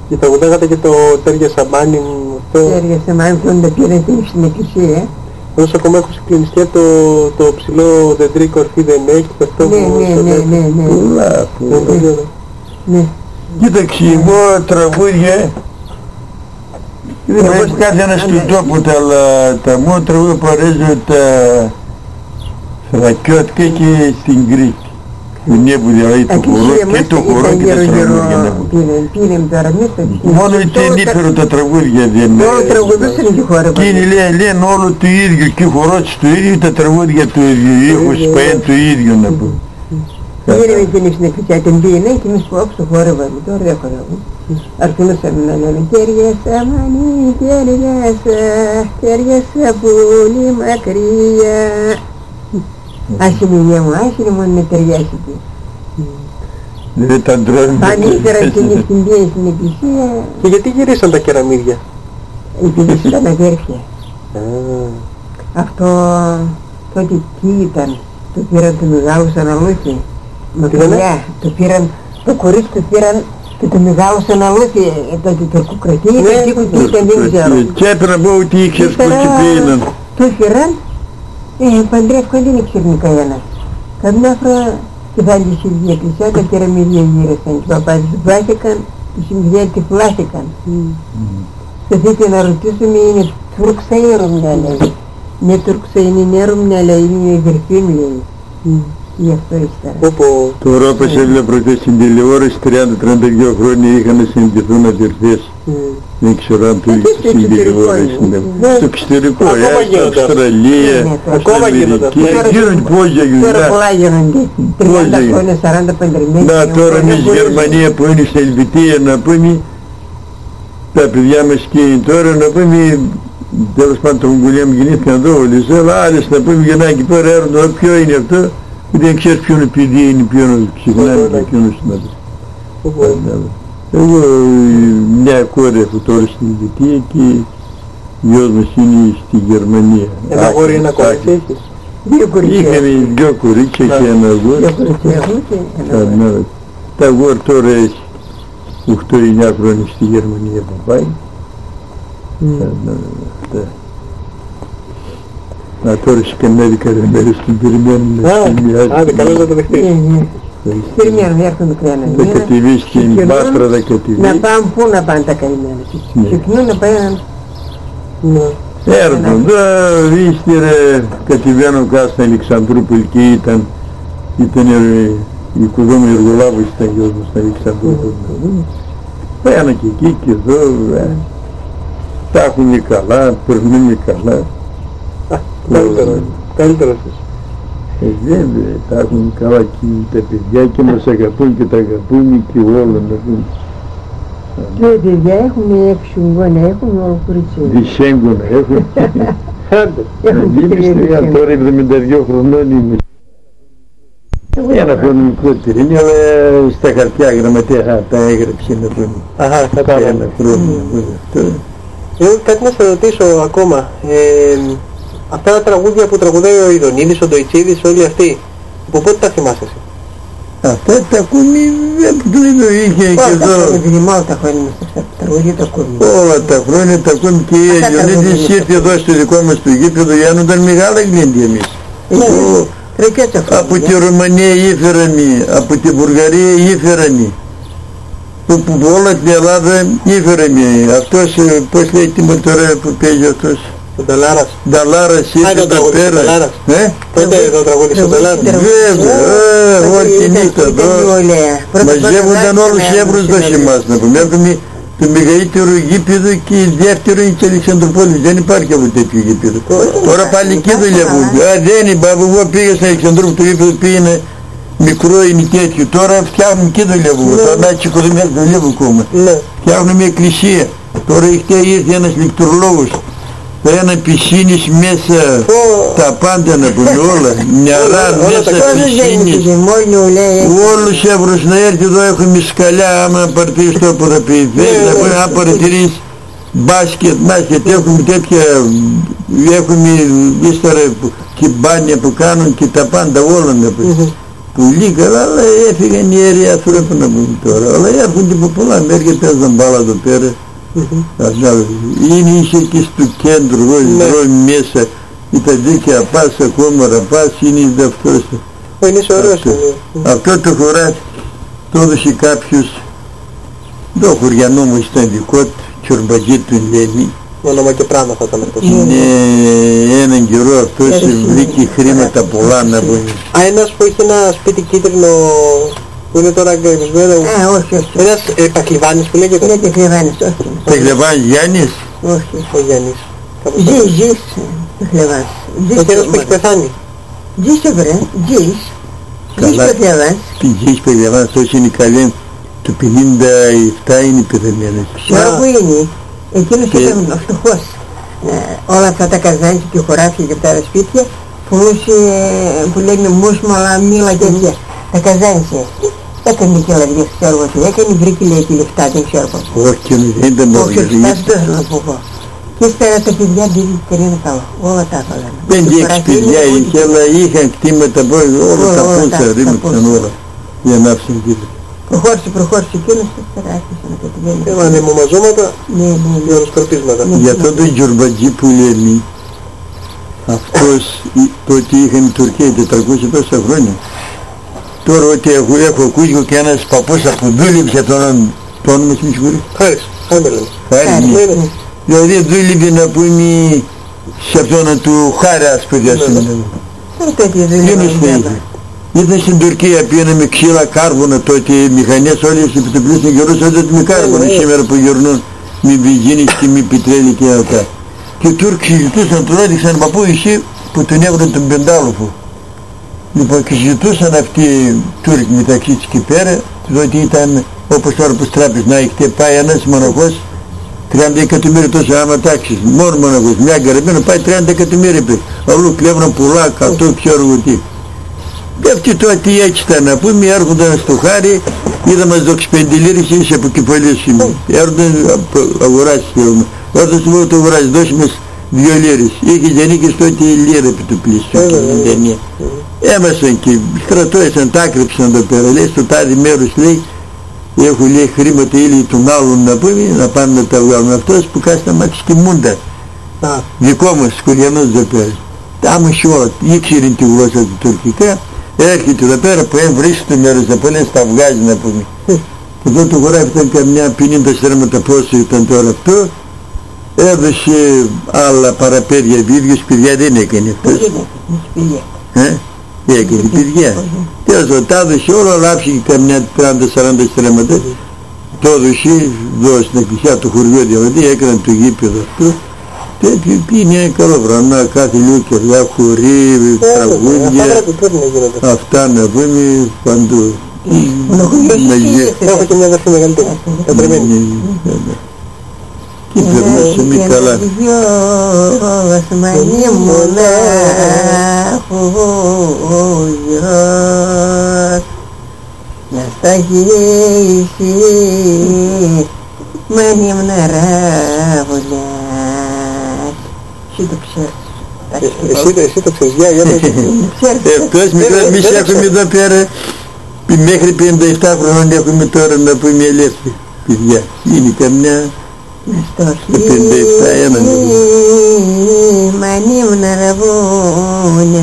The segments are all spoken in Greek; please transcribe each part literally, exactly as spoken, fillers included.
Και τραγουδάγατε και το Τέρια Σαμπάνι αυτό. Τέρια Σαμπάνι, αυτό είναι το πήρε στην εκκλησία. Όσο ακόμα έχω συγκλονιστεί το, το ψηλό δεντρή κορφή δεν έχει, αυτό ναι, που... Ναι, ναι, ναι, ναι. Πολλά, πολλά. Ναι. Κοίταξε, εγώ τραγούδια, δεν έχω κάθε ένα στον τόπο τα, αλλά τα μόνο τραγούδια που αρέσουν τα θρακιώτικα και στην Κρήτη. Είναι που δηλαδή το χορό και το χορό και τα τραγούδια. Μόνο η ταινίφερο τα τραγούδια δεν είναι. Όλο τραγουδούσαν και χώρα. Και λένε όλο το ίδιο και ο χορός το ίδιο, τα τραγούδια το ίδιο, ήχος παέν το ίδιο να πω. Πήγαμε την στην εκκλησία, την πήγαινε και εμείς που όξω χόρευαμε, τώρα δεν χορεύουμε. Αρχινούσαμε να λέμε «Τέρια Σαμπάνι, τέρια σα, τέρια σα πολύ μακριά». Άσχημη μια μου, άσχημη μόνο να ταιριάσει του. Δεν τα ντρώνουν. Αν ήθελα και εμείς την πήγαινε στην εκκλησία. Και γιατί γυρίσαν τα κεραμίδια? Επειδή ήταν αδέρφια. Αυτό τότε τι ήταν, το πήραν το μεγάλο σαν αλούθι. Μακριά, το πήραν, το κορίτσι το πήραν και το μεγάλο σαν αλούθι, το τουρκοκρατή, το ήταν δεν ξέρω. Και έπρεπε να πω ότι ήξερες που και πήγαιναν. Το πήραν, ε, παντρεύκαν δεν ήξερνε κανένας. Καμιά φορά τη βάλει στη εκκλησία, τα κεραμίδια γύρεσαν, οι παπάδες βάθηκαν, οι συμμυδιά τυφλάθηκαν. Θέλετε να ρωτήσουμε, είναι Τούρκσα ή Ρωμιάλα? Είναι Τούρκσα, είναι νέα Ρωμιάλα, είναι η αδερφή μου λέει. Γι' αυτό ύστερα. Τώρα όπως έβλεπα προχθές στην τηλεόραση, τριάντα με τριάντα δύο χρόνια είχαν να συνδεθούν αδερφές. Δεν ξέρω αν το είχες στην τηλεόραση. Στο εξωτερικό, στην Αυστραλία, στην Αμερική. Γίνονται πόζια γίνονται. Τώρα πολλά γίνονται. τριάντα χρόνια, σαράντα παντρεμένοι. Να τώρα εμείς η Γερμανία που είναι στην Ελβετία να πούμε, τα παιδιά μας και τώρα να πούμε, τέλος πάντων το Μογγολία μου γεννήθηκαν εδώ όλες, αλλά άλλες να πούμε γεννάνε εκεί πέρα έρχονται, ποιο είναι αυτό, δεν ξέρεις ποιον επειδή είναι, ποιον ξεχνάνε και ποιον συναντήσει. Εγώ μια κόρη έχω τώρα στην Ελβετία και η γιος μας είναι στη Γερμανία. Ένα γόρι, ένα κορίτσι έχεις? Είχαμε δυο κορίτσια και ένα γόρι. Τα γόρι τώρα έχει οκτώ εννιά χρόνια στη Γερμανία που πάει. Να τώρα σε κανένα δεκαετία μέρες την περιμένουν να στιγμιάζει. Άντε, καλώς να το δεχτείς. Περιμένουν, έρχονται κρένα. Θα κατεβείς στην Πάτρα, θα κατεβείς. Να πάμε πού να πάνε τα καημένα. Συχνούν να πάνε. Έρχονται, ύστερα κατεβαίνουν κάτω στην Αλεξανδρούπολη και ήταν η οικοδόμη εργολάβου ήταν γιος μου στην Αλεξανδρούπολη. Πάνε και εκεί και εδώ, τα έχουν καλά, περνούν καλά. Καλύτερα, καλύτερα σας. Ε, βέβαια, τα έχουν καλά και τα παιδιά και μας αγαπούν και τα αγαπούν και όλα να δουν. Τα παιδιά έχουν έξι γόνα, έχουν όλο κορίτσι. Δισέγγωνα έχουν. Είμαι τώρα εβδομήντα δύο χρονών είμαι. Ένα χρόνο μικρότερη είναι, αλλά στα χαρτιά γραμματέα τα έγραψε να πούμε. Αχα, κατάλαβα. Ένα χρόνο αυτό. Εγώ κάτι να σε ρωτήσω ακόμα. Αυτά τα τραγούδια που τραγουδάει ο Ιδονίδης, ο Ντοϊτσίδης, όλοι αυτοί, από πότε τα θυμάσαι εσύ? Αυτά τα ακούμε από το ίδιο είχε και εδώ. Όλα τα χρόνια μας τα τραγούδια τα ακούμε. Όλα τα χρόνια τα ακούμε και η Ιδονίδης ήρθε εδώ στο δικό μας το γήπεδο για να ήταν μεγάλα γλέντη εμείς. Από τη Ρουμανία ήφερανε, από τη Βουλγαρία ήφερανε. Που όλα την Ελλάδα ήφερανε. Αυτός, πώς λέει τι μοτορέ που παίζει αυτός? Ο Νταλάρας. Νταλάρας ήρθε εδώ πέρα. Πότε εδώ τραγούδισε ο Νταλάρας? Βέβαια, όλη τη νύχτα εδώ. Μαζεύονταν όλους οι Εύρους εδώ σε εμάς να πούμε. Έχουμε το μεγαλύτερο γήπεδο και δεύτερο είναι της Αλεξανδρούπολης. Δεν υπάρχει από τέτοιο γήπεδο. Τώρα πάλι εκεί δουλεύουν. Δεν είπα, εγώ πήγα στην Αλεξανδρούπολη, το γήπεδο πήγαινε μικρό είναι τέτοιο. Τώρα φτιάχνουν και δουλεύουν. Τώρα να τις οικοδομές δουλεύουν ακόμα. Φτιάχνουν μια εκκλησία. Τώρα ήρθε ένας ηλεκτρολόγος. Ένα πισίνης μέσα, τα πάντα να πούμε όλα, νερά μέσα πισίνης, όλους Εύρους να έρθει εδώ έχουμε σκαλιά άμα παρατηρείς το που θα πει, να πούμε αν παρατηρείς μπάσκετ, μπάσκετ, έχουμε τέτοια, έχουμε ύστερα και μπάνια που κάνουν και τα πάντα όλα να πούμε. πολύ καλά, αλλά έφυγαν οι αίροι άνθρωποι να πούμε τώρα. Αλλά έρχονται από πολλά μέρη, παίζαν μπάλα εδώ πέρα. Είναι είσαι και στο κέντρο, εδώ μέσα, η τα δίκαια πας ακόμα, ραπάς, είναι αυτός. Είναι ωραίος. Αυτό το χωράφι το έδωσε κάποιος, το χωριανό μου ήταν δικό του, Τσορμπατζή του Λένη. Όνομα και πράγμα θα ήταν αυτός. Είναι έναν καιρό αυτός βρήκε χρήματα πολλά να πούμε. Α, ένας που έχει ένα σπίτι κίτρινο που είναι τώρα αγκρεμισμένο. Α, όχι, όχι. Ένας ε, Πακλιβάνης που λέγεται. Είναι Πακλιβάνης, όχι. Πακλιβάνης Γιάννης. Όχι. Ο Γιάννης. Ζεις, ζεις, Πακλιβάνης. Όχι ένας που έχει πεθάνει. Ζεις, βρε, ζεις. Ζεις Πακλιβάνης. Ζεις Πακλιβάνης, τόσο είναι καλή. Το πενήντα επτά είναι πεθαμένος. Ξέρω που είναι. Εκείνος ήταν φτωχός. Όλα αυτά τα καζάνια και χωράφια και αυτά τα σπίτια πουλούσε, που λένε μουσμαλα, μήλα και τέτοια. Τα καζάνια. Έκανε και λαδιές, ξέρω εγώ τι έκανε, βρήκε λέει και λεφτά, δεν ξέρω πώς. Όχι, δεν ήταν όχι. Όχι, όχι, δεν θέλω να πω εγώ. Και ύστερα τα παιδιά δεν κανένα καλό. Όλα τα έβαλαν. Πέντε έξι παιδιά είχε, αλλά είχαν κτήματα, όλα τα πούλσα ρίμαξαν όλα. Για να άφησαν κύριε. Προχώρησε, προχώρησε εκείνος και ύστερα άρχισε να κατηγαίνει. Έβανε μομαζώματα, ναι, ναι, ναι. Οροσπερπίσματα. Για αυτό τον Τζορμπατζή που λένε, αυτός τότε είχαν η Τουρκία τετρακόσια τόσα χρόνια. Τώρα ότι έχω, έχω ακούσει και ένας παππούς που δούλεψε τον, το όνομα της συγχωρεί. Χάρης, Χάρη. Χάρη. Δηλαδή δούλευε να πούμε σε αυτόν του Χάρη ας πούμε. Ήταν στην Τουρκία, πήγαμε ξύλα, κάρβουνα τότε, οι μηχανές όλες επιτοπλίστηκαν και γερούσαν με κάρβουνα σήμερα που γερνούν με βενζίνης και με πετρέλαιο και αυτά. Και οι Τούρκοι συζητούσαν, του έδειξαν παππού εσύ που τον έβρε τον Πεντάλοφο. Λοιπόν και συζητούσαν αυτοί οι Τούρκοι μεταξύ της και πέρα, τότε ήταν όπως τώρα που τράπεζες να έχετε πάει ένας μοναχός τριάντα εκατομμύρια τόσα άμα τάξεις, μόνο μοναχός, μια καραμπίνα πάει τριάντα εκατομμύρια πέρα, αλλού κλέβναν πολλά, εκατό ξέρω εγώ τι. Και αυτοί τότε έτσι ήταν να πούμε, έρχονταν στο Χάρη, είδαμε μας δόξεις πέντε λίρες, είσαι από κεφαλής σήμερα. Έρχονταν αγοράσεις, έρχονταν στο μόνο το αγοράσεις, δώσει μας δύο λίρες. Είχε γεννήκες τότε λίρα επί του πλήσου και την ταινία. Έμασαν και στρατώησαν, τα άκρυψαν εδώ πέρα, λέει στο τάδι μέρος λέει, έχω λέει χρήματα ήλοι των άλλων να πούμε, να πάνε να τα βγάλουν. Αυτός που κάθεται να μάθει στη Μούντα, δικό μας σκουριανός εδώ πέρα. Τα μου όλα, ήξερε τη γλώσσα του τουρκικά, έρχεται εδώ πέρα που έμ βρίσκει το μέρος να πούμε, τα βγάζει να πούμε. Και εδώ το χωράφι ήταν καμιά πενήντα στρέμματα πόσο ήταν τώρα αυτό, έδωσε άλλα παραπέδια, ίδιος παιδιά δεν έκανε αυτός. Ε, έκανε παιδιά. Τέλος τα έδωσε όλα, αλλά άφησε καμιά τριάντα σαράντα στρέμματα, το έδωσε, δώσει στην εκκλησιά του χωριού δηλαδή, έκαναν το γήπεδο αυτό. Τέτοιο είναι καλό βρανά, κάθε λίγο κερδά, χορεί, τραγούδια, αυτά να πούμε παντού. Έχω και μια αδερφή μεγαλύτερη, κατρεμένη. Και περνούσε μη καλά. Γιος μανί μονάχος, να στα γεύσει, μανί μναράβολα. Εσύ το ξέρεις. Εσύ το ξέρεις, για να Αυτός μικρός, εμείς έχουμε εδώ πέρα, μέχρι πενήντα επτά χρόνια έχουμε τώρα να πούμε ελεύθερη παιδιά. Είναι καμιά στο πενήντα επτά έναν. Μανί μναραβώνας,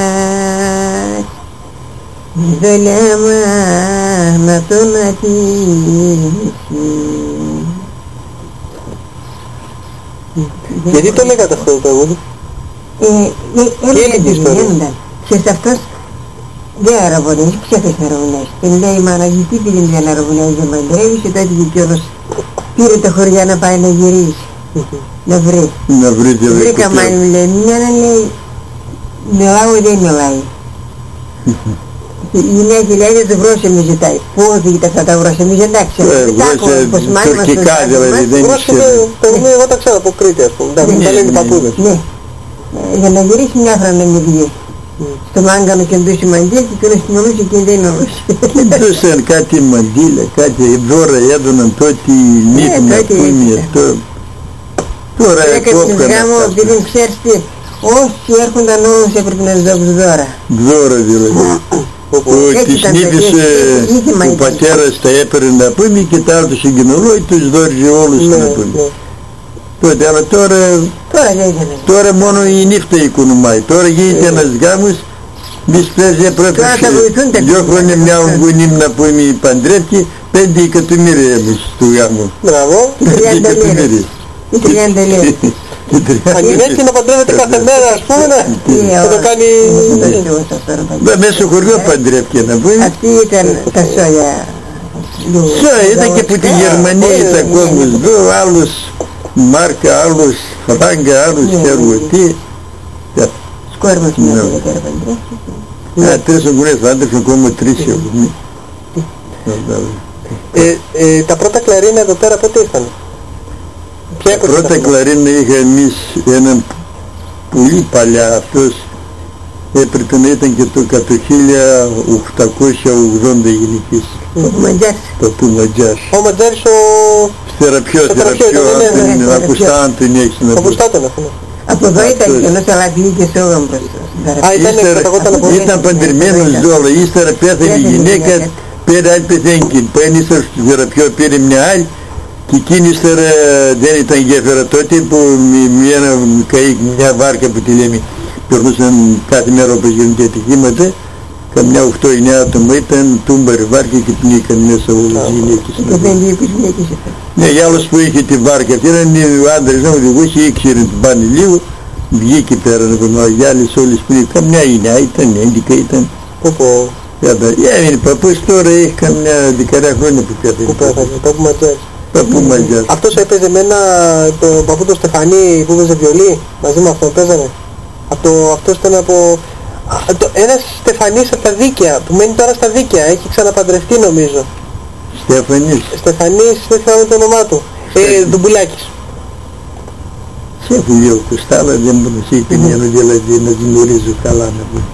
δολέμα να τον ατίμησει. Γιατί το λέγατε αυτό το τραγούδι? Έλεγαν, και σε αυτός δεν αραβωνέζει, ψέχες να αραβωνέζει. Την λέει η μάνα, γιατί πήγαινε δεν αραβωνέζει, δεν μαντρεύει και τότε και όλος πήρε τα χωριά να πάει να γυρίσει, να βρει. Να βρει και βρει. Βρήκα μάνα μου λέει, μια να λέει, μιλάω ή δεν μιλάει. Η γυναίκα λέει δεν το βρόσε με ζητάει. Πού οδηγείται αυτά τα βρόσε, εμείς εντάξει. Βρόσε τουρκικά δηλαδή, δεν ξέρω. Εγώ τα ξέρω από Κρήτη ας πούμε, τα λένε οι παππούδες. Ναι, για να γυρίσει μια φορά να μην βγει. Στο μάγκανο και ντούσε μαντήλ και τώρα στην ολούση και δεν ολούση. Ντούσαν κάτι μαντήλα, κάτι δώρα έδωναν τότε νύχνα που είναι αυτό. Τώρα έκοπηκαν αυτά. Επειδή ξέρεις τι, όσοι έρχονταν όλους έπρεπε να τους δώσουν δώρα. Δώρα δηλαδή. Ότι συνήθισε ο πατέρας τα έπαιρνε να πούμε και τα άλλα του συγκοινωνούει, τους δώριζε όλους να πούμε. Τότε, αλλά τώρα, τώρα μόνο η νύφτα οικονομάει. Τώρα γίνεται ένας γάμος, μης πέρσι πρέπει δύο χρόνια μια γονή να πούμε παντρεύει, πέντε εκατομμύρια εμείς του γάμου. Μπράβο. τριάντα λίρες. τριάντα λίρες. Αν γυναίκη να παντρεύεται κάθε μέρα, ας πούμε, θα το κάνει... Μέσα στο χωριό παντρεύει να πούμε. Αυτή ήταν τα σόγια. Σόγια, ήταν και από τη Γερμανία ήταν κόσμος εδώ, άλλος μάρκα, άλλος φράγκα, άλλος χερουωτή. Σκόρμος με το δεκαέρα παντρεύει. Α, τρεις ογκουνές άντρεψαν ακόμα τρεις έχουν. Τα πρώτα κλαρίνα εδώ πέρα πότε ήρθαν? Τα πρώτα κλαρίνα είχα εμείς έναν πολύ παλιά, αυτός έπρεπε να ήταν και το κατά χίλια οκτακόσια ογδόντα γενικής. Ο Ματζάρης. Παππού Ματζάρης. Ο Ματζάρης ο... Θεραπιό, θεραπιό, ακουστά αν τον έχεις να πεις. Από εδώ ήταν καινός αλλά πήγε σε όγαμπρος. Ήταν παντρεμένος δόλο, ύστερα πέθανε η γυναίκα, πήρε άλλη πεθένκη, πάνε ύστερα στο θεραπιό, πήρε μια άλλη και εκείνη ύστερα δεν ήταν γέφυρα τότε που μια, μια βάρκα που τη λέμε περνούσαν κάθε μέρα όπως γίνονται ατυχήματα, καμιά οκτώ εννιά άτομα ήταν τούμπαρη βάρκα και πνίγηκαν μέσα όλες οι γυναίκες. Ναι, για άλλος που είχε τη βάρκα, ήταν ο άντρας να οδηγούσε, ήξερε την πάνε λίγο, βγήκε πέρα να πούμε, οι άλλες όλες πνίγηκαν, καμιά εννιά ήταν, έντικα ήταν. Έμεινε παππούς, τώρα έχει καμιά δεκαετία χρόνια που πέθανε. Παππού Ματζάρης. Παππού Ματζάρης. Αυτός έπαιζε με ένα, το παππού το Στεφανί που έπαιζε βιολί, μαζί με αυτόν παίζανε. Αυτό, αυτός ήταν από... Ένας Στεφανής από τα Δίκαια, που μένει τώρα στα Δίκαια, έχει ξαναπαντρευτεί νομίζω. Στεφανής. Στεφανής, δεν θυμάμαι το όνομά του. Ε, Δουμπουλάκης. Σε έχω δύο κουστά, αλλά δεν μπορούσα την ένα δηλαδή να την γνωρίζω καλά να πω.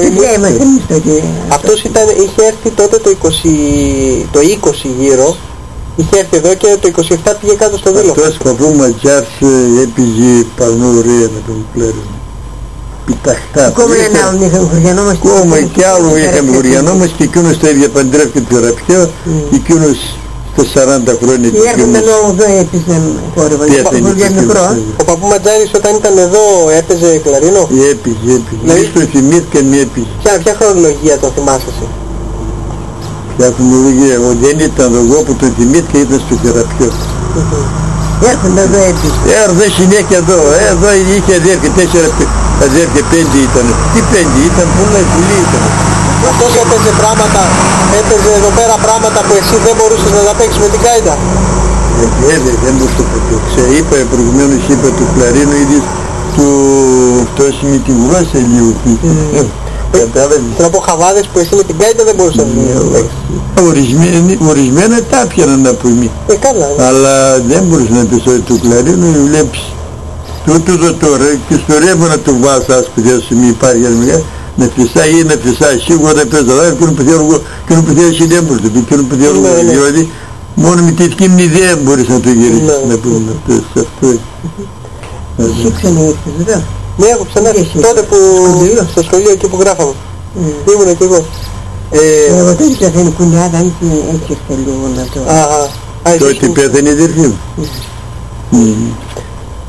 Αυτός ήταν, είχε έρθει τότε το είκοσι, το είκοσι γύρω, είχε έρθει εδώ και το είκοσι επτά πήγε κάτω στο Δήλο. Αυτός παππού Ματζάρης έπαιζε πάνω ωραία με τον Κλέρον. Πιταχτά. Ακόμα ένα άλλο είχαμε χωριανό μας. Ακόμα και άλλο είχαμε χωριανό μας και εκείνος τα ίδια παντρεύει το θεραπιό και εκείνος στα σαράντα χρόνια και έρχονταν όλο εδώ έπαιζε χόρευα. Ο παππού Ματζάρης όταν ήταν εδώ έπαιζε κλαρίνο? Έπαιζε, έπαιζε. Μη στο θυμήθηκα μη έπαιζε. Ποια χρονολογία τον θυμάσαι εσύ? Ποια χρονολογία? Δεν ήταν εγώ που τον θυμήθηκα, ήταν στο θεραπιό. Έρχονταν εδώ έπαιζε. Έρχονταν συνέχεια εδώ, εδώ είχε αδέρφια, τέσσερα αδέρφια, πέντε ήταν. Τι πέντε ήταν, πολλά, πολλοί ήταν. Αυτός έπαιζε πράγματα, έπαιζε εδώ πέρα πράγματα που εσύ δεν μπορούσες να τα παίξεις με την κάιντα. Ε, δεν μπορούσα να τα παίξω. Είπα προηγουμένως, είπα του κλαρίνου, είδες του αυτός με τη γλώσσα λίγο. Κατάλαβες. Θέλω να πω χαβάδες που εσύ με την κάιντα δεν μπορούσες να παίξεις. Ορισμένα τα πιάναν να πούμε. Ε, καλά. Αλλά δεν μπορούσα να πεις ότι του κλαρίνου βλέπεις. Τούτο εδώ τώρα και στο ρεύμα να το βάζω άσπιδες σου μη υπάρχει να φυσάει ή να φυσάει σίγουρα δεν παίζω αλλά εκείνο που θέλω εγώ, εκείνο που θέλω εσύ δεν μπορείς να πει, εκείνο που θέλω εγώ, δηλαδή μόνο με τη δική μου ιδέα μπορείς να το γυρίσεις να πούμε σε αυτό. Εσύ ξαναήρθες εδώ? Ναι, έχω ξανάρθει τότε που στο σχολείο εκεί που γράφαμε, ήμουν και εγώ. Εγώ τότε πέθανε κουνιάδα, αν έτσι ήρθε λίγο να το... Τότε πέθανε η αδερφή μου.